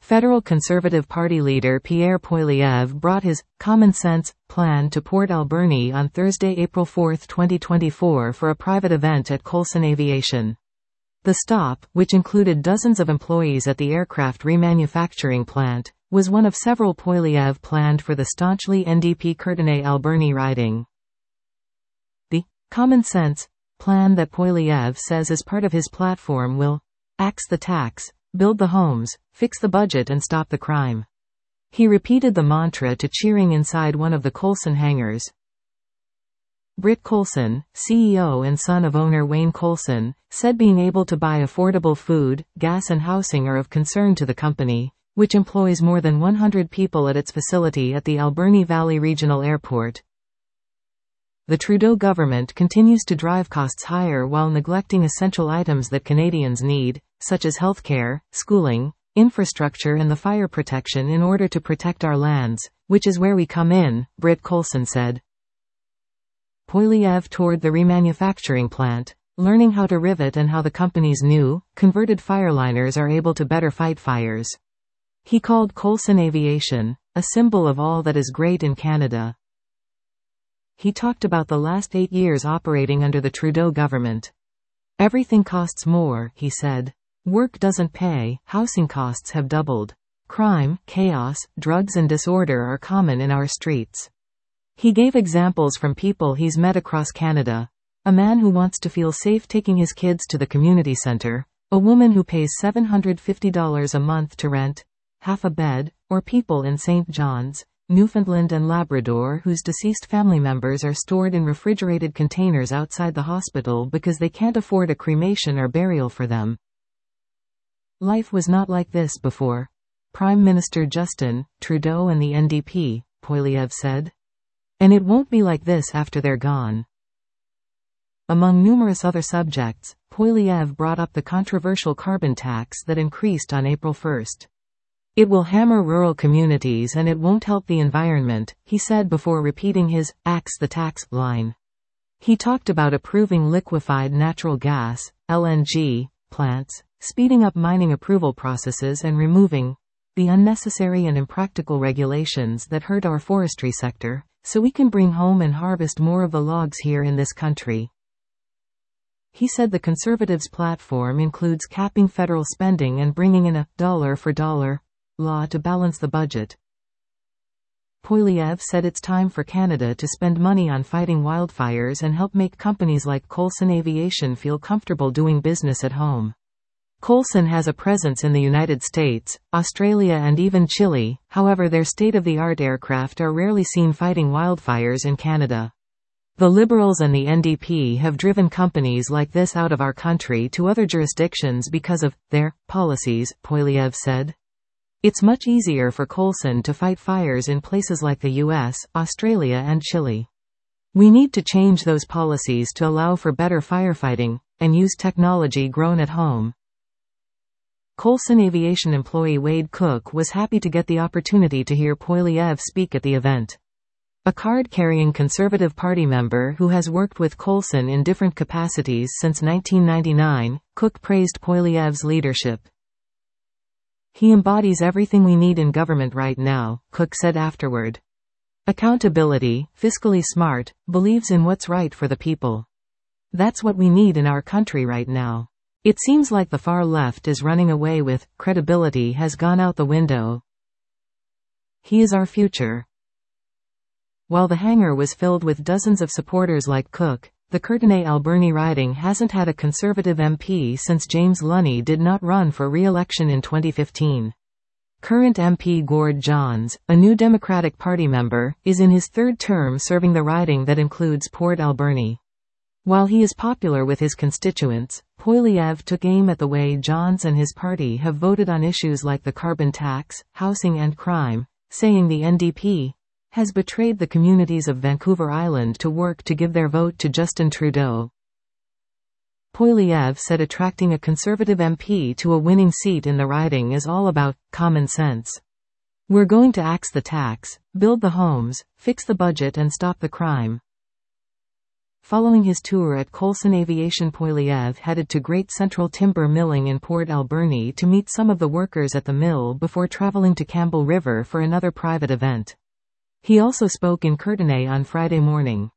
Federal Conservative Party leader Pierre Poilievre brought his common sense plan to Port Alberni on Thursday, April 4, 2024 for a private event at Coulson Aviation. The stop, which included dozens of employees at the aircraft remanufacturing plant, was one of several Poilievre planned for the staunchly NDP Courtenay Alberni riding. The common sense plan that Poilievre says is part of his platform will axe the tax, build the homes, fix the budget and stop the crime. He repeated the mantra to cheering inside one of the Coulson hangars. Britt Coulson, CEO and son of owner Wayne Coulson, said being able to buy affordable food, gas and housing are of concern to the company, which employs more than 100 people at its facility at the Alberni Valley Regional Airport. The Trudeau government continues to drive costs higher while neglecting essential items that Canadians need, such as healthcare, schooling, infrastructure and the fire protection in order to protect our lands, which is where we come in, Britt Coulson said. Poilievre toured the remanufacturing plant, learning how to rivet and how the company's new, converted fireliners are able to better fight fires. He called Coulson Aviation a symbol of all that is great in Canada. He talked about the last 8 years operating under the Trudeau government. Everything costs more, he said. Work doesn't pay, housing costs have doubled. Crime, chaos, drugs and disorder are common in our streets. He gave examples from people he's met across Canada. A man who wants to feel safe taking his kids to the community center, a woman who pays $750 a month to rent half a bed, or people in St. John's, Newfoundland and Labrador whose deceased family members are stored in refrigerated containers outside the hospital because they can't afford a cremation or burial for them. Life was not like this before. Prime Minister Justin Trudeau and the NDP, Poilievre said. And it won't be like this after they're gone. Among numerous other subjects, Poilievre brought up the controversial carbon tax that increased on April 1. It will hammer rural communities and it won't help the environment, he said before repeating his axe the tax line. He talked about approving liquefied natural gas, LNG, plants, speeding up mining approval processes and removing the unnecessary and impractical regulations that hurt our forestry sector, so we can bring home and harvest more of the logs here in this country. He said the Conservatives' platform includes capping federal spending and bringing in a dollar-for-dollar law to balance the budget. Poilievre said it's time for Canada to spend money on fighting wildfires and help make companies like Coulson Aviation feel comfortable doing business at home. Coulson has a presence in the United States, Australia and even Chile, however their state-of-the-art aircraft are rarely seen fighting wildfires in Canada. The Liberals and the NDP have driven companies like this out of our country to other jurisdictions because of their policies, Poilievre said. It's much easier for Coulson to fight fires in places like the US, Australia and Chile. We need to change those policies to allow for better firefighting, and use technology grown at home. Coulson Aviation employee Wade Cook was happy to get the opportunity to hear Poilievre speak at the event. A card-carrying Conservative Party member who has worked with Coulson in different capacities since 1999, Cook praised Poilievre's leadership. He embodies everything we need in government right now, Cook said afterward. Accountability, fiscally smart, believes in what's right for the people. That's what we need in our country right now. It seems like the far left is running away with credibility has gone out the window. He is our future. While the hangar was filled with dozens of supporters like Cook, the Courtenay Alberni riding hasn't had a Conservative MP since James Lunny did not run for re-election in 2015. Current MP Gord Johns, a new Democratic Party member, is in his third term serving the riding that includes Port Alberni. While he is popular with his constituents, Poilievre took aim at the way Johns and his party have voted on issues like the carbon tax, housing and crime, saying the NDP has betrayed the communities of Vancouver Island to work to give their vote to Justin Trudeau. Poilievre said attracting a Conservative MP to a winning seat in the riding is all about common sense. We're going to axe the tax, build the homes, fix the budget and stop the crime. Following his tour at Coulson Aviation, Poilievre headed to Great Central Timber Milling in Port Alberni to meet some of the workers at the mill before traveling to Campbell River for another private event. He also spoke in Courtenay on Friday morning.